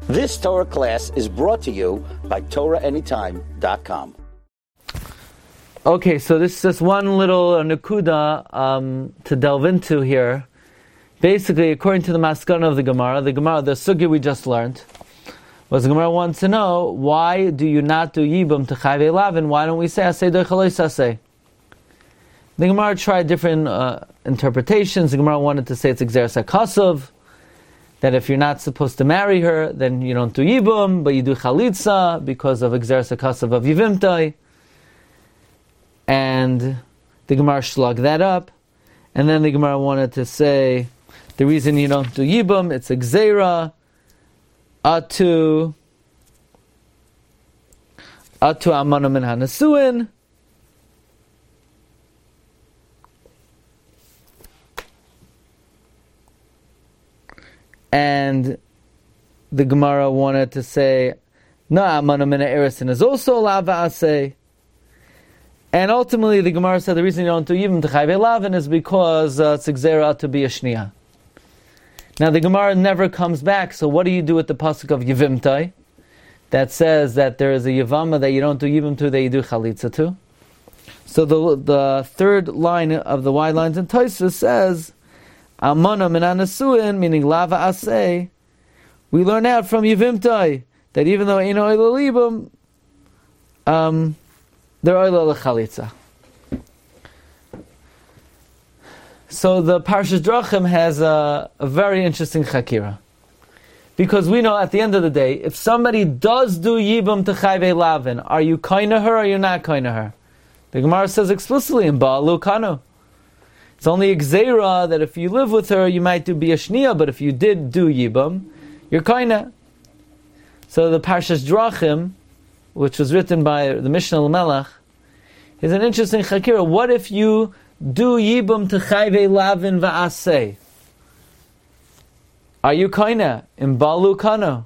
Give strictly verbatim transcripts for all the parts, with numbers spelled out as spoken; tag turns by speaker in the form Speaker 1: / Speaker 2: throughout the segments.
Speaker 1: This Torah class is brought to you by Torah Anytime dot com.
Speaker 2: Okay, so this is just one little uh, nakuda um, to delve into here. Basically, according to the maskana of the Gemara, the Gemara, the sugya we just learned, was the Gemara wants to know, why do you not do yibum to chayvei lavin? Why don't we say asay doichaloi saseh? The Gemara tried different uh, interpretations. The Gemara wanted to say it's exeres hakasov, that if you're not supposed to marry her, then you don't do yibum, but you do chalitza because of exeres hakasov of yivimtai. And the Gemara slugged that up. And then the Gemara wanted to say, the reason you don't do yibum, it's exera, atu, atu amana min hanasuin, and the Gemara wanted to say, no, amana min ha'erisin is also allowed va'aseh. And ultimately, the Gemara said the reason you don't do yibum to chayvei lavin is because uh, it's exera to be a shniya. Now the Gemara never comes back, so what do you do with the pasuk of yivimtai that says that there is a yivama that you don't do yibum to, that you do chalitza to? So the the third line of the wide lines in Tosfos says, amana min hanasuin, meaning lava aseh. We learn out from yivimtai that even though eino oila libum, um. they're oila l'chalitza. So the Parshas Drachim has a, a very interesting chakira. Because we know at the end of the day, if somebody does do yibum to chayvei lavin, are you kaina her or you're not kaina her? The Gemara says explicitly in Ba'alu Kanu. It's only exera that if you live with her, you might do biyashniya, but if you did do yibum, you're kaina. So the Parshas Drachim, which was written by the Mishnah L'Melech, is an interesting chakira. What if you do yibum to chayvei lavin va'aseh? Are you kaina in Balu Kana?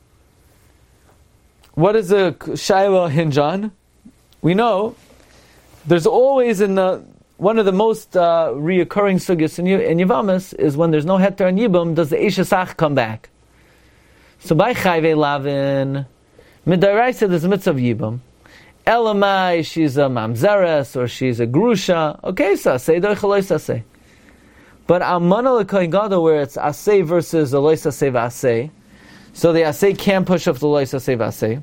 Speaker 2: What is a shaila hinjan? We know there's always in the one of the most uh, reoccurring sugyas in, in Yavamas is when there's no heter and yibum, does the Eishasach come back? So by chayvei lavin, midaraisa there's a mitzvah of yibum. Elamai, she's a mamzeres, or she's a grusha. Okay, saseh, doichaloi saseh. But amana l'kohen gadol, where it's aseh versus a lois aseh v'aseh, so the aseh can't push off the lois aseh v'aseh.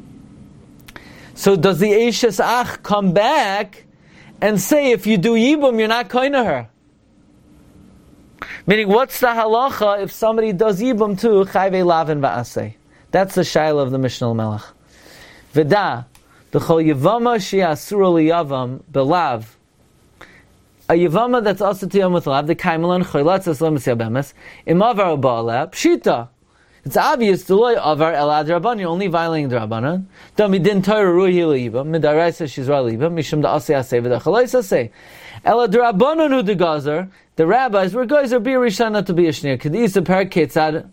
Speaker 2: So does the eishes ach come back and say, if you do yibum, you're not kohen to her? Meaning, what's the halacha if somebody does yibum to chayvei lavin v'aseh? That's the shaila of the Mishnah Melech. V'da, the chol yivama she asura liyavam belav. A yivama that's also to yom with lav, the kaimelan choylatz eslam esyabemes, imavar ba'aleh, pshita. It's obvious, the loy avar elad rabban, you're only violating the rabbanan. Dami din Torah ruhi liyibam, midaraisa she's ra liyibam, mishum da aseh aseh v'da chalais aseh. Elad rabbanan hu de gazer, the rabbis were gazer be rishana to be a shnir, kedis a parak ketzad.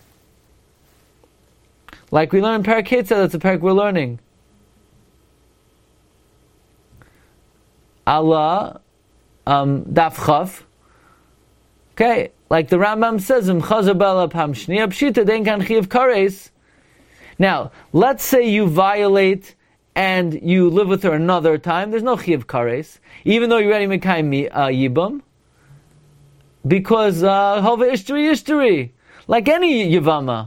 Speaker 2: Like we learn in Parak Ketzad, that's a parak we're learning. Allah, um, Daf Chaf. Okay, like the Rambam says, Im Chazer Bala Pam Shniya Pshita Den Kan Chiyav Kares. Now, let's say you violate and you live with her another time, there's no Chiyav Kares, even though you're ready to Mekayim uh, Yibam, because Hova uh, Ishtari Ishtari, like any Yivama.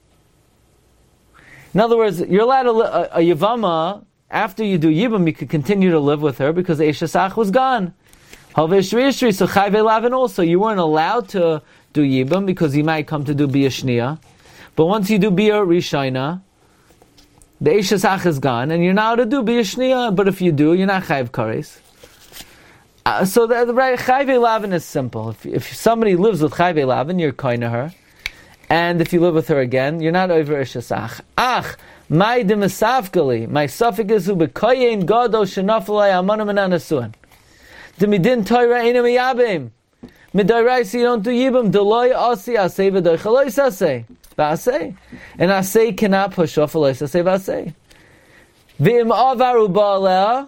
Speaker 2: In other words, you're allowed to li- a, a Yavama, after you do Yibam, you could continue to live with her because Eishasach was gone. So Chayvei Lavin also, you weren't allowed to do Yibam because you might come to do Bia Shniya. But once you do Bia Rishayna, the Eishasach is gone, and you're not allowed to do Bia Shniya, but if you do, you're not Chayv Kares. Uh, so the, the right Chayvei Lavin is simple. If, if somebody lives with Chayvei Lavin, you're kind to her. And if you live with her again, you're not over Ishasach. Ach, my demisavkali, my suffix is ubekoyen gado shenafalai amanam anasuan. Demidin Torah enam yabim. Midaraisi you don't do yibam. Deloy asi asay v'doichaloi sasay. V'asay. And asay cannot push off aloi sasay v'asay. V'im avaru ba'aleh.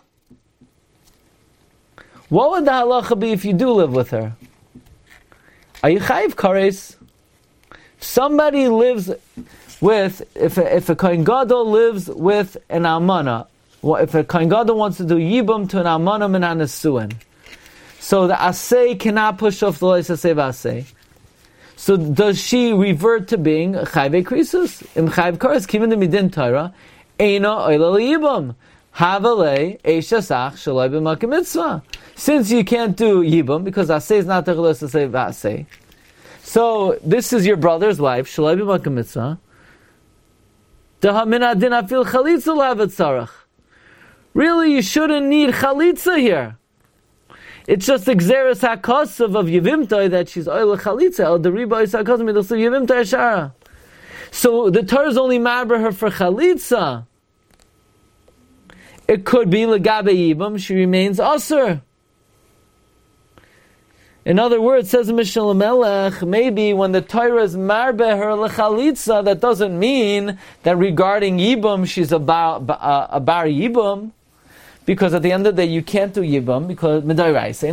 Speaker 2: What would the halacha be if you do live with her? Are you chayiv kares? Somebody lives, with, if a, if a Kohen Gadol lives with an Almana, well, if a Kohen Gadol wants to do Yibum to an Almana min HaNesuin, so the Asay cannot push off the Lois Asay V'Asay. So does she revert to being Chayve Krisus? Im Chayv Kares, Kivin de Midin Torah, Eina Oila Yibum. Havale Eishasach Shaloi B'Makim Mitzvah. Since you can't do Yibum, because Asay is not the Lois Asay V'Asay, so this is your brother's wife, Shaloi B'Makim Mitzvah. Dehamina din afil chalitza lavet sarach. Really, you shouldn't need chalitza here. It's just the Gzeres HaKosav of Yevimtai that she's oil chalitza. El deriba is HaKosav midasu Yevimtai shara. So the Torah is only marber her for chalitza. It could be legabe yibam, she remains asur. In other words, says Mishnah Lamelech, maybe when the Torah is marbe her lechalitza, that doesn't mean that regarding yibum she's a bar, a, a bar yibum, because at the end of the day you can't do yibum because midaraisa.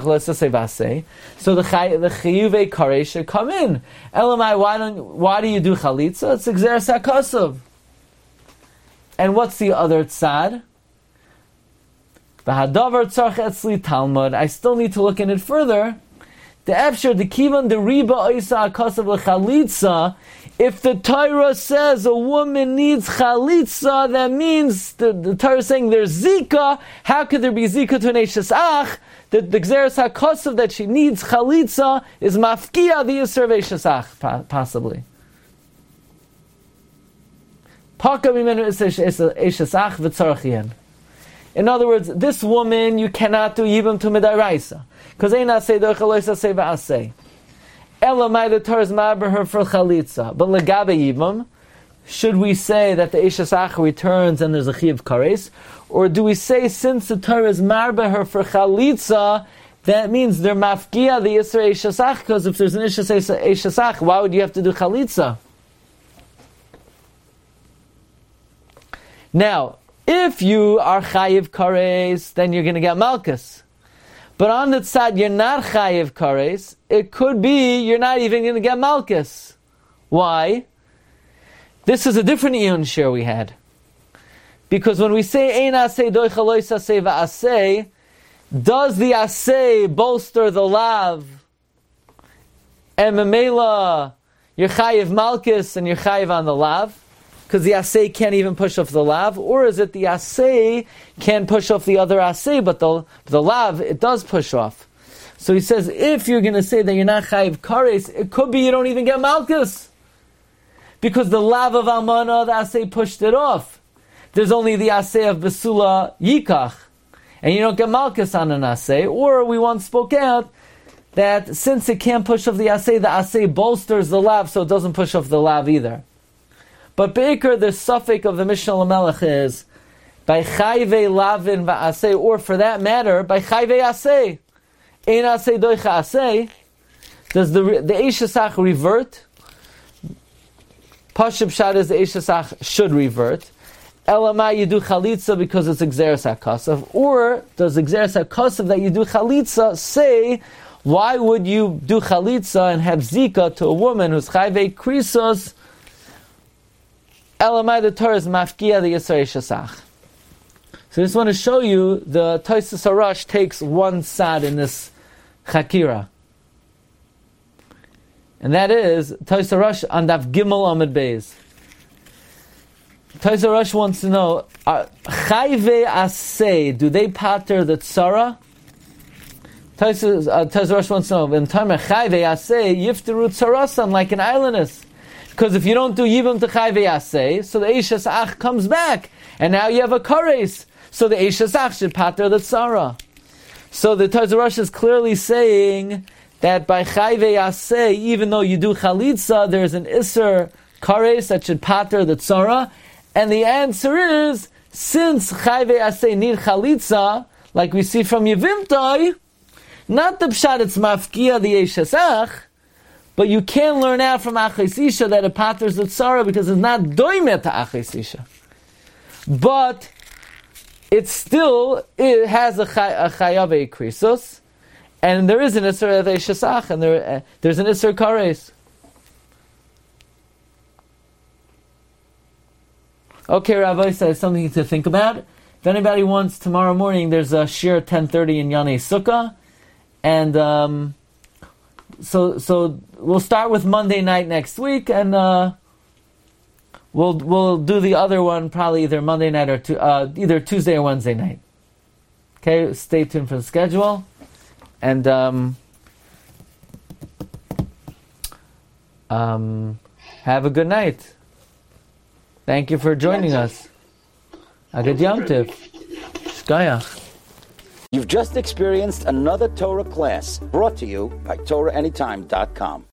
Speaker 2: So the chay, the chiyuve karei should come in. Elamai, why don't why do you do chalitza? It's Gzeres HaKosav. And what's the other tzad? V'hadavar tzarch etzli Talmud. I still need to look in it further. The efshar the kivan the riba oisa HaKosav l'chalitza. If the Torah says a woman needs chalitza, that means the, the Torah is saying there's zika. How could there be zika to an eishes ach? The, the Gzeres HaKosav that she needs chalitza is mafkia the yisur of eishes ach, possibly. Paka mimenu eishes ach v'tzarach. In other words, this woman you cannot do yibum to midaraisa because eina say dochaloisa say va'asei. Elamai the Torah is maber her for chalitza, but legabe yibum, should we say that the eishes ach returns and there's a chiyuv kares, or do we say since the Torah is maber her for chalitza, that means they're mafkia the yisur eishes ach? Because if there's an eishes ach, why would you have to do chalitza? Now, if you are chayiv kares, then you're going to get malchus. But on the tzad, you're not chayiv kares. It could be you're not even going to get malchus. Why? This is a different iyun share we had. Because when we say ein asay doicha lois asay va'asay, does the asay bolster the lav? And memela, you're chayiv malchus and you're chayiv on the lav? Because the asay can't even push off the lav, or is it the asay can push off the other asay, but the the lav it does push off. So he says, if you're going to say that you're not chayiv kares, it could be you don't even get malchus, because the lav of almana, the asay pushed it off. There's only the asay of besula yikach, and you don't get malchus on an asay. Or we once spoke out that since it can't push off the asay, the asay bolsters the lav, so it doesn't push off the lav either. But Be'ikr, the suffix of the Mishnah Lamelech is by chayve lavin va'aseh, or for that matter, by chayve aseh. Ein aseh doicha aseh. Does the the eishes ach revert? Pashib shad is the eishes ach should revert. Elamai you do chalitza because it's Gzeres HaKosav, or does Gzeres HaKosav that you do chalitza say, why would you do chalitza and have zika to a woman who's chayve krisos? Elamai the Torah is mafkia the yisur eishes ach. So I just want to show you the Tosfos Harash takes one side in this chakira, and that is Tosfos Harash on Daf Gimel Amud Beis. Tosfos Harash wants to know: chayve asay, do they pater the tzara? Tosfos uh, Harash wants to know: in time of chayve asay, yifteru tzarasan like an islandess. Because if you don't do yibum to chayve asay, so the eishes ach comes back, and now you have a kares. So the eishes ach should pater the tzara. So the Tosfos Harash is clearly saying that by chayve asay, even though you do chalitza, there's an iser kares that should pater the tzara. And the answer is, since chayve asay need chalitza, like we see from Yevimtai, not the pshat it's mafkia the eishes ach, but you can learn out from Aches Isha that it paters the tzara because it's not doimet to Aches Isha. But it still it has a chayav krisos, and there is an isser of eishesach, and there uh, there's an isser kares. Okay, Rabbi, so something to think about. If anybody wants, tomorrow morning there's a shir at ten thirty in Yanei Sukkah, and um, so so we'll start with Monday night next week, and uh, we'll we'll do the other one probably either Monday night or tu- uh, either Tuesday or Wednesday night. Okay, stay tuned for the schedule, and um, um, have a good night. Thank you for joining us. Agad Yom Tov. Shkayach.
Speaker 1: You've just experienced another Torah class brought to you by Torah Anytime dot com.